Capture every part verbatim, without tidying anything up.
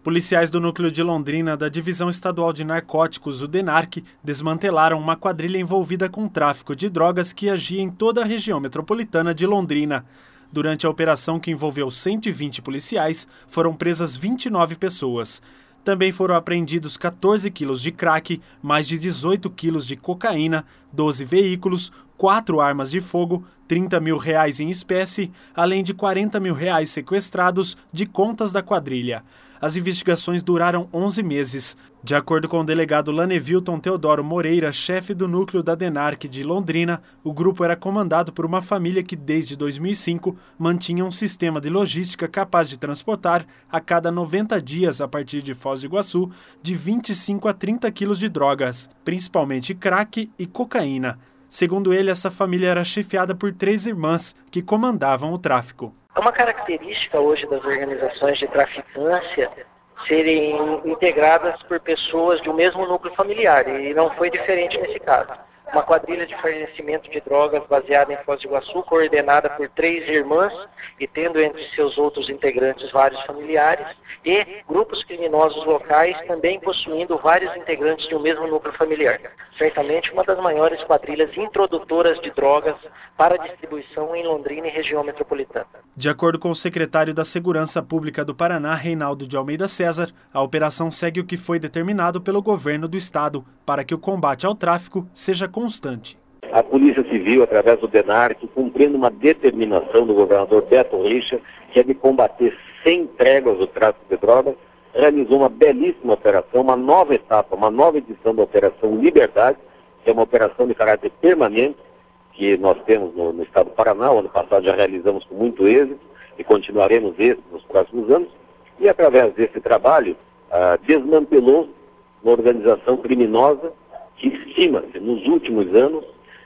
Policiais do Núcleo de Londrina da Divisão Estadual de Narcóticos, o DENARC, desmantelaram uma quadrilha envolvida com tráfico de drogas que agia em toda a região metropolitana de Londrina. Durante a operação, que envolveu cento e vinte policiais, foram presas vinte e nove pessoas. Também foram apreendidos quatorze quilos de crack, mais de dezoito quilos de cocaína, doze veículos, quatro armas de fogo, trinta mil reais em espécie, além de quarenta mil reais sequestrados de contas da quadrilha. As investigações duraram onze meses. De acordo com o delegado Lanevilton Teodoro Moreira, chefe do núcleo da DENARC de Londrina, o grupo era comandado por uma família que, desde dois mil e cinco, mantinha um sistema de logística capaz de transportar, a cada noventa dias, a partir de Foz do Iguaçu, de vinte e cinco a trinta quilos de drogas, principalmente crack e cocaína. Segundo ele, essa família era chefiada por três irmãs que comandavam o tráfico. É uma característica hoje das organizações de traficância serem integradas por pessoas de um mesmo núcleo familiar, e não foi diferente nesse caso. Uma quadrilha de fornecimento de drogas baseada em Foz do Iguaçu, coordenada por três irmãs e tendo entre seus outros integrantes vários familiares, e grupos criminosos locais também possuindo vários integrantes de um mesmo núcleo familiar. Certamente uma das maiores quadrilhas introdutoras de drogas para distribuição em Londrina e região metropolitana. De acordo com o secretário da Segurança Pública do Paraná, Reinaldo de Almeida César, a operação segue o que foi determinado pelo governo do estado para que o combate ao tráfico seja constante. A Polícia Civil, através do DENARC, cumprindo uma determinação do governador Beto Richa, que é de combater sem tréguas o tráfico de drogas, realizou uma belíssima operação, uma nova etapa, uma nova edição da Operação Liberdade, que é uma operação de caráter permanente, que nós temos no, no estado do Paraná. O ano passado já realizamos com muito êxito e continuaremos esse nos próximos anos. E através desse trabalho, ah, desmantelou uma organização criminosa que estima-se, nos últimos anos,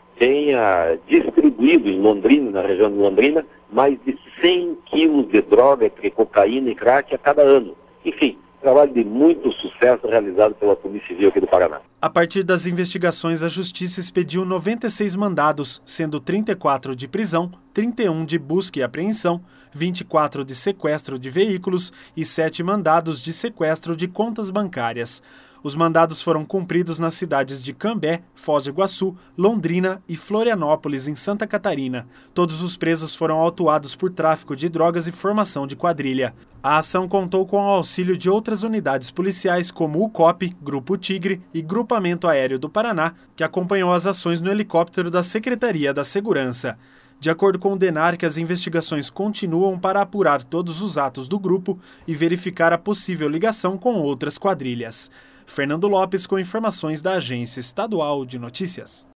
tenha distribuído em Londrina, na região de Londrina, mais de cem quilos de droga, entre cocaína e crack a cada ano. Enfim, trabalho de muito sucesso realizado pela Polícia Civil aqui do Paraná. A partir das investigações, a Justiça expediu noventa e seis mandados, sendo trinta e quatro de prisão, trinta e um de busca e apreensão, vinte e quatro de sequestro de veículos e sete mandados de sequestro de contas bancárias. Os mandados foram cumpridos nas cidades de Cambé, Foz do Iguaçu, Londrina e Florianópolis, em Santa Catarina. Todos os presos foram autuados por tráfico de drogas e formação de quadrilha. A ação contou com o auxílio de outras unidades policiais como o C O P, Grupo Tigre e Grupamento Aéreo do Paraná, que acompanhou as ações no helicóptero da Secretaria da Segurança. De acordo com o DENARC, as investigações continuam para apurar todos os atos do grupo e verificar a possível ligação com outras quadrilhas. Fernando Lopes, com informações da Agência Estadual de Notícias.